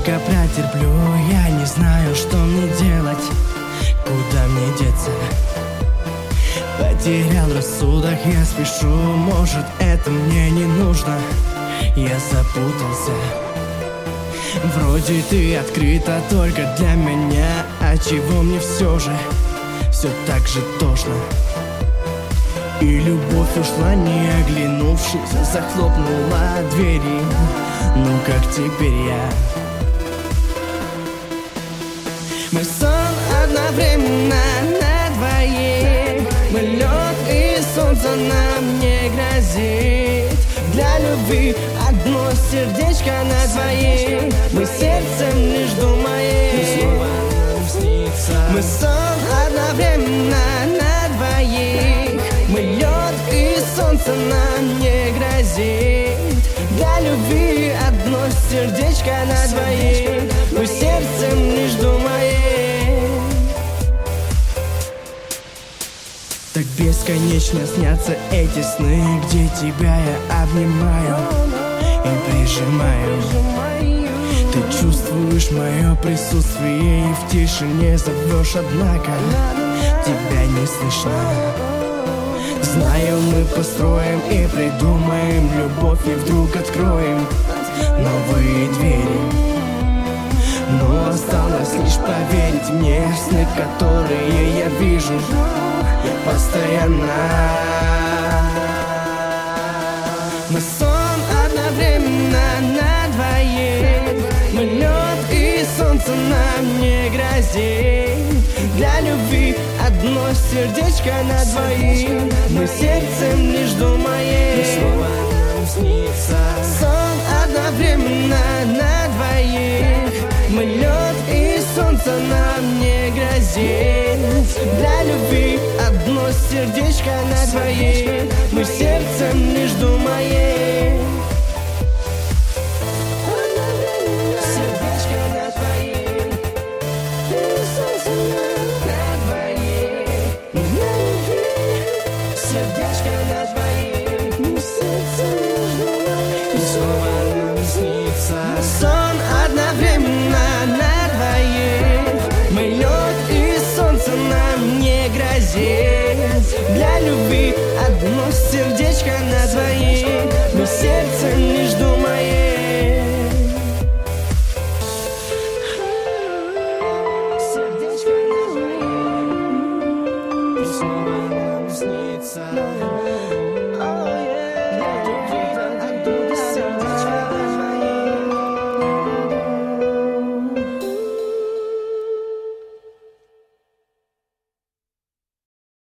Сколько протерплю, я не знаю, что мне делать, куда мне деться. Потерял рассудок, я спешу, может, это мне не нужно. Я запутался. Вроде ты открыта только для меня, а чего мне все так же тошно. И любовь ушла, не оглянувшись, захлопнула двери. Ну как теперь я? Мы сон одновременно на двоих. Мы лед и солнце нам не грозит. Для любви одно сердечко на двоих. Мы сердцем лишь думаем. Мы сон одновременно на двоих. Мы лед и солнце нам не грозит. Для любви одно сердечко на двоих. Мы сердцем лишь думаем. Так бесконечно снятся эти сны, где тебя я обнимаю и прижимаю. Ты чувствуешь мое присутствие и в тишине зовешь, однако тебя не слышно. Знаю, мы построим и придумаем любовь, и вдруг откроем новые двери. Но осталось лишь поверить мне в сны, которые я вижу постоянно. Мы сон одновременно на двоих. Мы лед и солнце нам не грозит. Для любви одно сердечко на двоих. Мы сердцем лишь думаем. Сон одновременно на двоих. Мы лед и солнце нам не грозит. Для любви одно сердечко на двоих. Мы сердцем лишь думаем. Сердечко на двоих. И солнце на двоих. Для любви сердечко на двоих. Мы сердцем лишь думаем. И снова нам снится сон одновременно на двоих. Мы лед и солнце нам не грозит. Для любви одно сердечко на двоих. Мы сердцем не